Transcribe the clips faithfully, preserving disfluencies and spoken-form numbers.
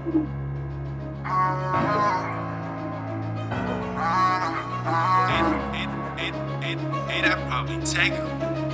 Hey, that probably take him.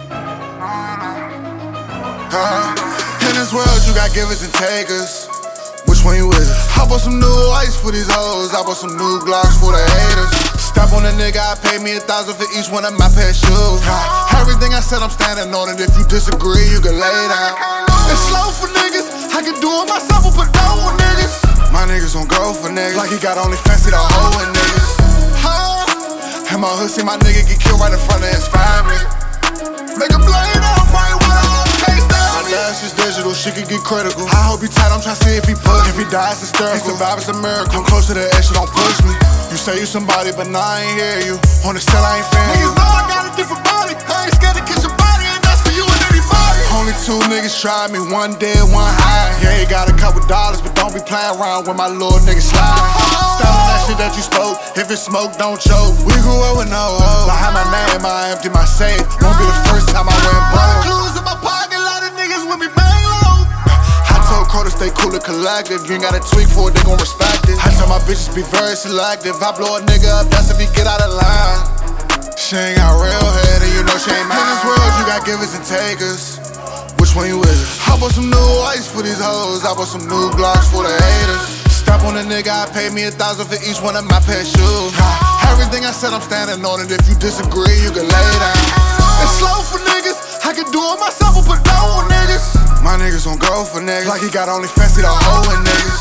Uh, in this world, you got givers and takers. Which one you with? I bought some new ice for these hoes. I bought some new Glocks for the haters. Step on a nigga, I pay me a thousand for each one of my pair of shoes. Uh, everything I said, I'm standing on it. If you disagree, you can lay down. It's slow for niggas. I can do it myself, but don't with niggas. My niggas don't go for niggas. Like he got only fancy the hoe with niggas. Huh? And my hood see my nigga get killed right in front of his family. Make a blade out, right while I'm face down. My dash is digital, she can get critical. I hope he tight, I'm tryna see if he push. If he dies, it's hysterical. He survive, it's a miracle. I'm close to the edge, so don't push me. You say you somebody, but nah, I ain't hear you. On the cell, I ain't fan. Niggas know I got a different body. I ain't scared to kiss your body, and that's for you and anybody. Only two niggas tried me, one dead, one high. Yeah, he got a couple dollars, but don't be playing around when my little nigga slide. Stop on that shit that you spoke. If it's smoke, don't choke. We grew up with no hoes. Behind my name, I empty my safe. Won't be the first time I went broke. Clues in my pocket, a lot of niggas with me bang low. I told Cole to stay cool and collective. You ain't gotta tweak for it, they gon' respect it. I tell my bitches be very selective. I blow a nigga up, that's if he get out of line. She ain't got real head, and you know she ain't mine. In this world, you got givers and takers. Which one you with? I bought some new ice for these hoes. I bought some new Glocks for the haters. Step on a nigga, I pay me a thousand for each one of my pair of shoes. Everything I said, I'm standing on it. If you disagree, you can lay down. It's slow for niggas. I can do it myself, but don't with niggas. My niggas don't go for niggas. Like he got only fancy the hoe with niggas.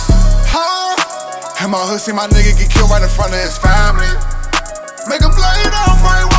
Huh? And my hood see my nigga get killed right in front of his family. Make a blade out, right?